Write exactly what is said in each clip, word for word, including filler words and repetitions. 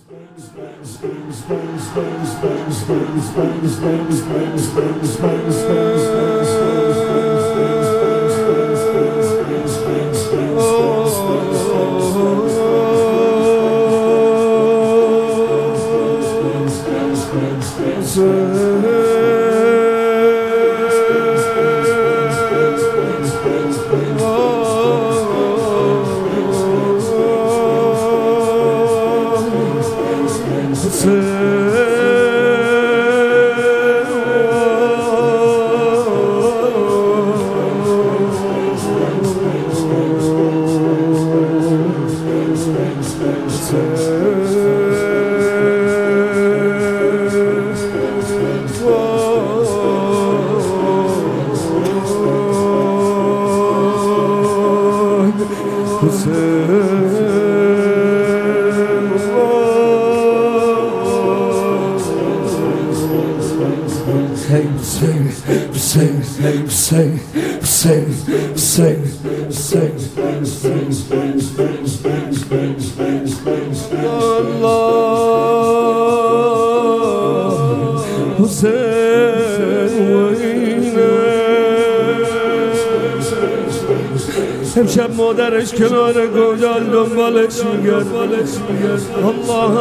امشب مادرش کنار گودال دنبالش میگرد. الله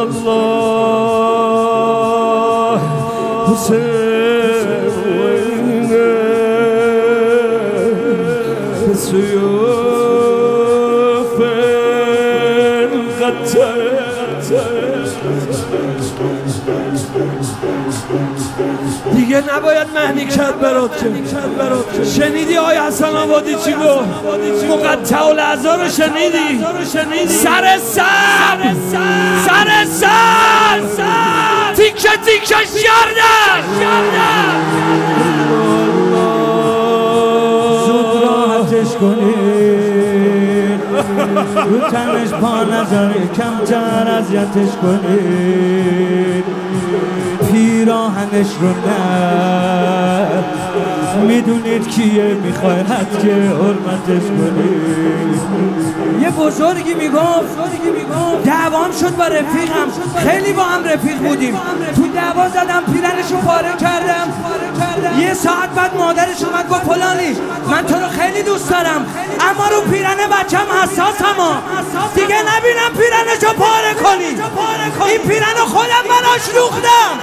الله حسین وینه سیوف القتل. دیگه نباید مهنی کرد برات که شنیدی آی حسن آبادی چی گفت؟ مقطع الاعضا رو شنیدی؟ سر سر سر سر تیکه تیکش کردن. زود راحتش کنید، رو تنش پا نذارید، کمتر اذیتش کنید، پیراهنش رو نه میدونید کیه میخواید که حرمتش کنید. یه بزرگی میگفت دعوام شد با رفیقم، خیلی با هم رفیق بودیم، تو دعوا زدم پیرنشو پاره کردم. یه ساعت بعد مادرش اومد گفت فلانی من تو رو خیلی دوست دارم اما رو پیرن بچم حساسم ها، دیگه نبینم پیرنشو پاره کنی. این پیرنو خودم براش دوختم.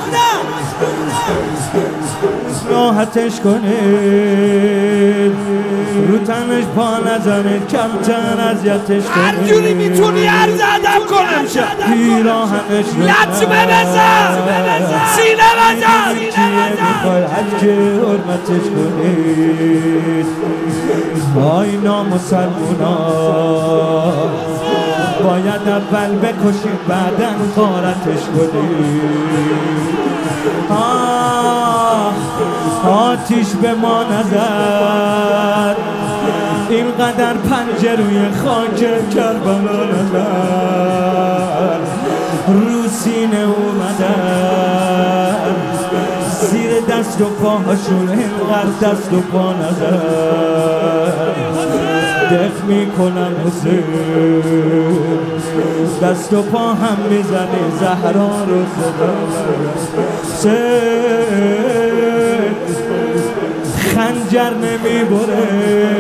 راحتش کنید، رو تنش پا نزنید، کمتر اذیتش کنید، هر جوری میتونی عرض ادب کنم شد پیراهنش رو لطمه بزن، سینه بزن، میخواید که حرمتش کنید. آی نامسلمونا باید اول بکشید بعدن غارتش کنید. آه آتیش به ما نزد، اینقدر پنجه روی خاک کربلا نزد، رو سینه اومدن زیر دست و پاهاشون اینقدر دست و پا نزد. دف میکنم حسین، دست و پا هم میزنی زهرا رو زدن. خنجر نمیبره.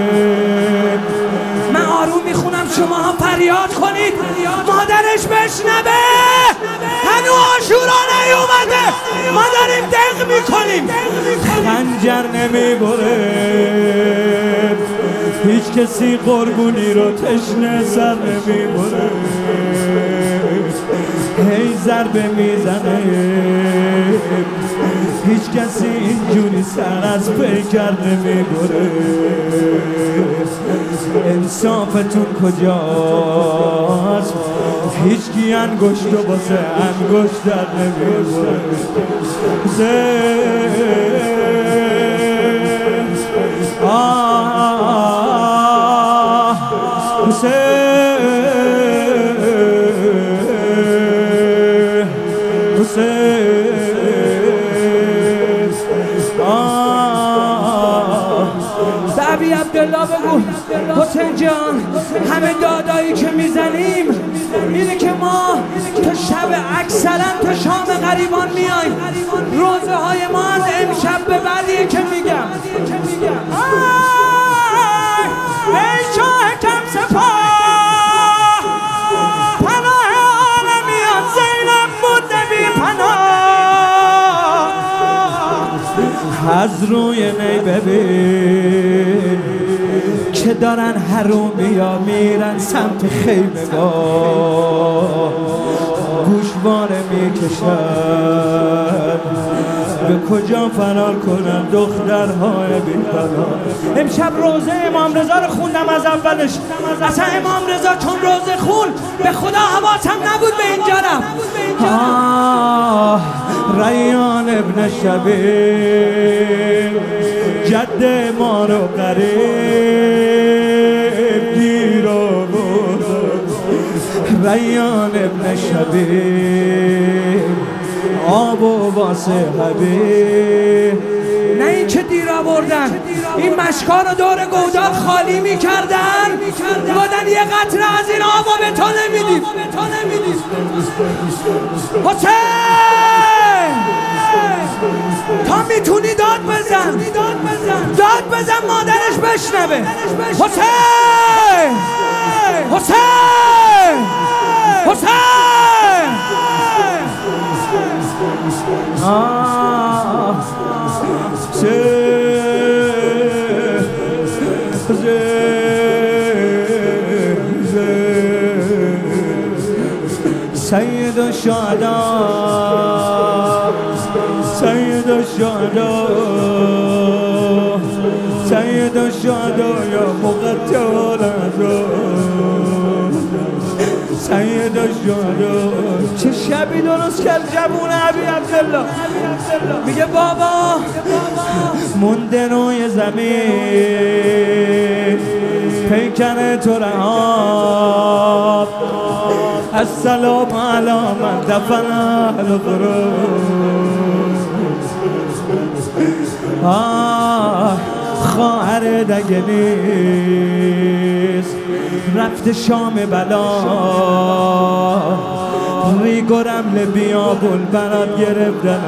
من آروم میخونم شما ها فریاد کنید مادرش بشنبه. هنو آشورا نیومده ما داریم دق میکنیم. خنجر نمیبره، هیچ کسی قربونی رو تشنه سر نمیبره. هی ضربه میزنه، هیچ کسی اینجوری سر از پیکر نمیبره. انصافتون کجاست؟ هیچ کی انگشت رو باسه انگشت در نمیبره. آه حسین حسین آه دعوی عبدالله بگو حسین جان، همه دادایی که میزنیم اینه که ما تا شب اکثرا تو شام غریبان میای، روزه های ما از امشب به بعدیه که میگم ای شاه کم سپاه، پناه عالمیان زینب بوده بی پناه. از روی نی ببین که دارن حرومیا میرن سمت خیمگاه، گوشواره میکشن به کجا فرار کنن دخترهای بی‌پناه. امشب روزه امام رضا رو خوندم از اولش، اصلا امام رضا چون روزه خون به خدا حواسم نبود به اینجا رفت. آه ریان ابن شبیب جد ما رو قریب گیر آورد، ریان ابن شبیب آب و واسه حبیب. نه این که دیر آوردن، این مشکا رو دور گودال خالی میکردن، بودن یه قطره از این آب به تو نمیدیم. حسین تا میتونی داد بزن، داد بزن مادرش بشنوه. حسین حسین حسین آه سید الشهداء سید الشهداء سید الشهداء یا مقتل العذاب، سید الشهداء. چه شبی درست کرد جوون ابی عبدالله. میگه بابا مونده روی زمین پیکر تو رهاب، السلام علی من دفن الغروب. آه خواهر دگه نیست رفت شام بلا، ریگرم لبیابون برات گرفتن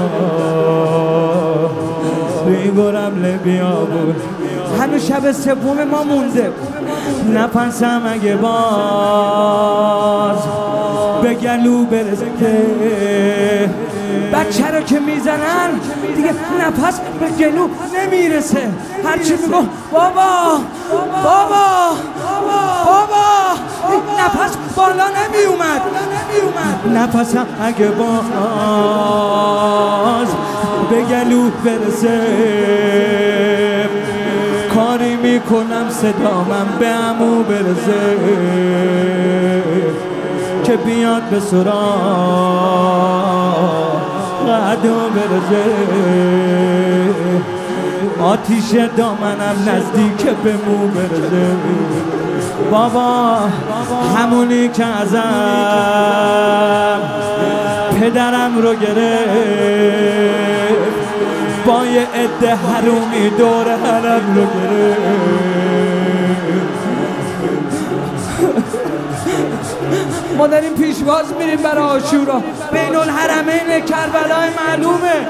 ازا، ریگرم لبیابون. هنوز شب سوم ما مونده، نفسم اگه باز به گلو برسه، بچه رو که میزنن دیگه نفس به گلو نمیرسه. هرچی میگو بابا بابا بابا نفس بالا نمیومد، نفسم اگه باز به گلو برسه، کاری میکنم صدامم به عمو برسه که بیاد به سراغ قدو برسه. آتیش دامنم نزدیک به مو برسه. بابا همونی که ازم پدرم رو گرفت، با یه عده حرومی دور حرم رو گرفت. ما داریم پیشواز میریم برای عاشورا، بین الحرمین کربلای معلومه.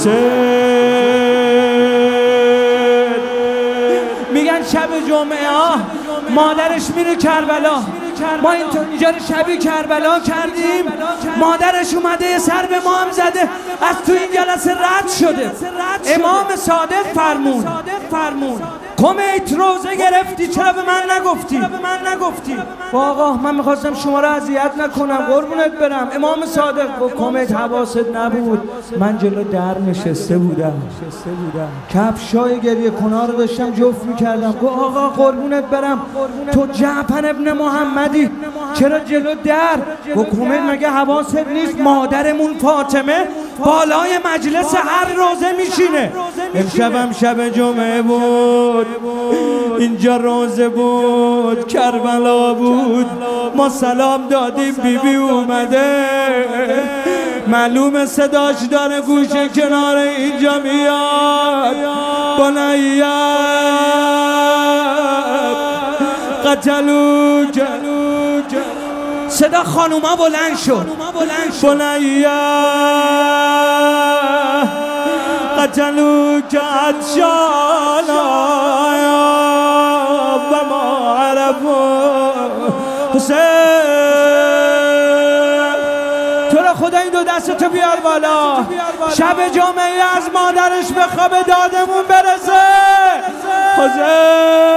میگن شب جمعه ها مادرش میره کربلا، ما اینجا شبی کربلا کردیم، مادرش اومده سر به ما هم زده، از تو این جلسه رد شده. امام صادق فرمون فرمون کمیت روزه گرفتی چرا به من نگفتی؟ به من نگفتی؟ آقا من میخواستم شما را اذیت نکنم قربونت برم. امام صادق گفت کمیت حواست نبود، من جلو در نشسته بودم، کفشای گریه کنار رو داشتم جفت میکردم. گفت آقا قربونت برم تو جعفر ابن محمدی چرا جلو در؟ گفت کمیت مگه حواست نیست مادرمون فاطمه بالای مجلس هر روزه میشینه؟ امشبم شب جمعه بود، اینجا روزه بود، کربلا بود، ما سلام دادیم بیبی بی اومده، معلوم صداش داره گوشه کنار اینجا میاد. بنیت قتلوک صدا خانوما بلند شد بنیا قتلوا عطشانا و ما عرفوا حسین تو را خدا این دو دستتو بیار بالا شب جمعه از مادرش به خواب دادمون برسه حسین